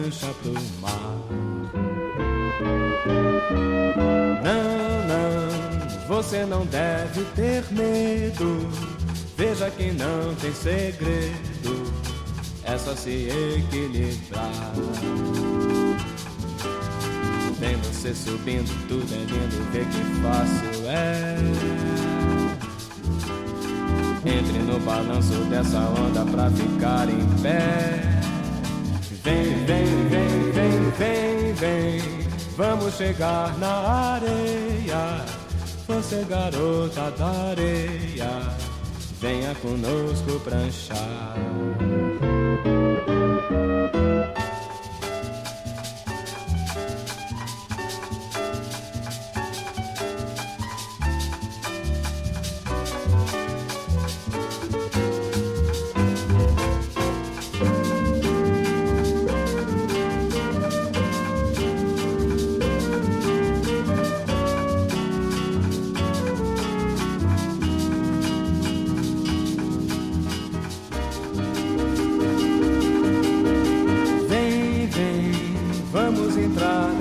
prancha pro mar. Não, não, você não deve ter medo. Veja que não tem segredo, é só se equilibrar. Vem você subindo, tudo é lindo, vê que fácil é. Entre no balanço dessa onda pra ficar em pé. Vem, vem, vem, vem, vem, vem, vamos chegar na areia. Você garota da areia, venha conosco pranchar.